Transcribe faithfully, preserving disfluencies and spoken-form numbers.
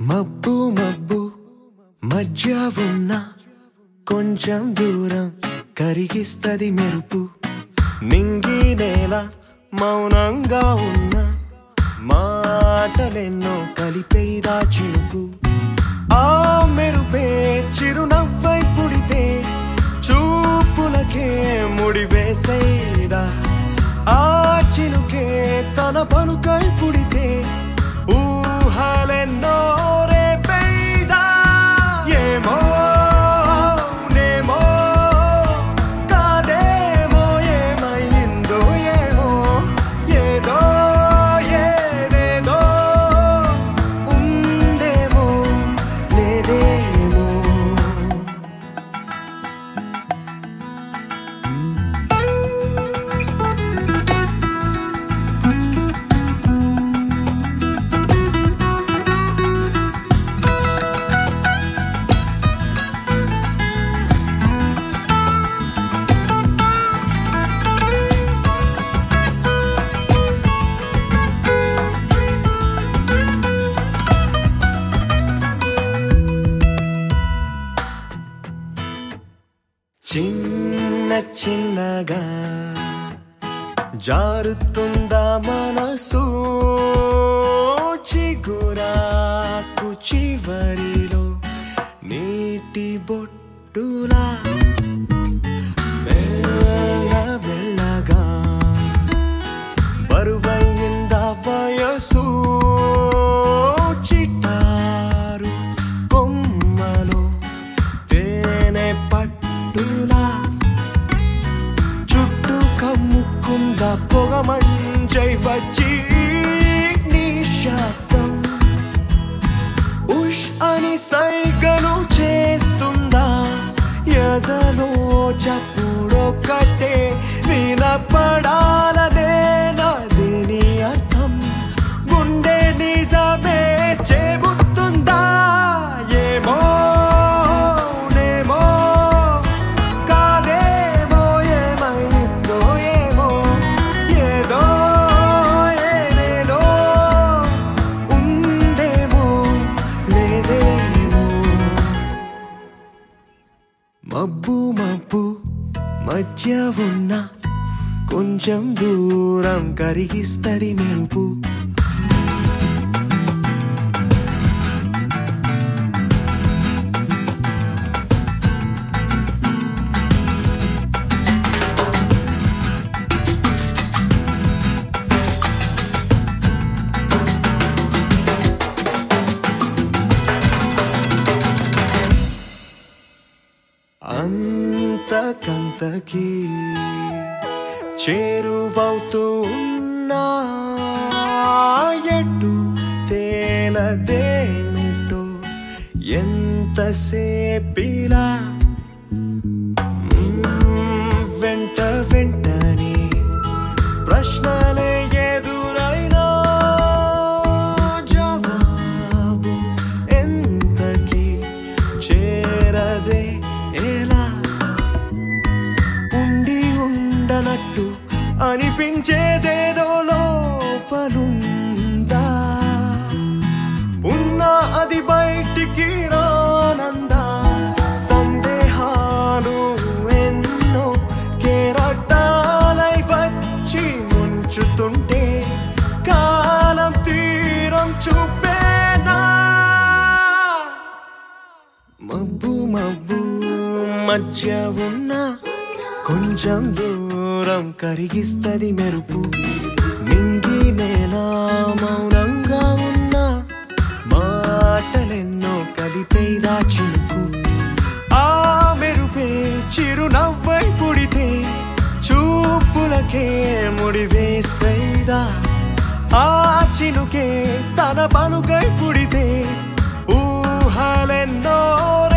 మబ్బు మబ్బు మధ్య ఉన్న కొంచెం దూరం కరిగిస్తది మెరుపు. నింగి నేల మౌనంగా ఉన్న మాటలెన్నో కలిపేదా చినుకు. ఆ మెరుపే చిరునవ్వై పుడితే చూపులకే ముడివేసేదా. ఆ చినుకే తన పలుకై పుడితే ఊహలెన్నో రేపేదా. ఏమో నేమో కాదేమో ఏమైందో ఏమో ఏదో ఏదేదో ఉందేమో లేదేమో. చిన్న చిన్నగా జారుతుందా మనసు చిగురాకు చివరిలో నీటి బొట్టులా. మెల్ల మెల్లగా బరువైందా వయసు చిటారు కొమ్మలో తేనె పట్టులా. చుట్టూ కమ్ముకుందా పొగ మంచై వచ్చి నిశ్శబ్దం ఉష్ అని సైగలు చేస్తుందా. ఎదలో చప్పుడొక్కటే వినపడాలనే నాదేని అర్థం. గుండె నిజమే చెబుతుందా. ఏమో నేమో కాదేమో ఏమైందో ఏమో ఏదో ఏదేదో ఉందేమో లేదేమో. మబ్బు మబ్బు మధ్య ఉన్న కొంచెం దూరం కరిగిస్తది మెరుపు. అంతకంతకి చేరువవుతూ ఉన్నా ఎటు తేలదేమిటో ఎంతసేపిలా. వెంట వెంటనే ప్రశ్నలే ఎదురైనా జవాబు ఎంతకి చేరదే ఎలా. ఉండి ఉండనట్టు అనిపించేదేదో లోపలుందా. ఉన్నా అది బయటికి రానందా. సందేహాలు ఎన్నో కేరటాలై వచ్చి ముంచుతుంటే కాలం తీరం చూపేనా. మబ్బు మబ్బు మధ్య ఉన్న కొంచెం దూరం కరిగిస్తది మెరుపు. నింగి నేల మౌనంగా ఉన్న మాటలెన్నో కలిపేదా చినుకు. ఆ మెరుపే చిరునవ్వై పుడితే చూపులకే ముడివేసేదా. ఆ చినుకే తన పలుకై పుడితే ఊహలెన్నో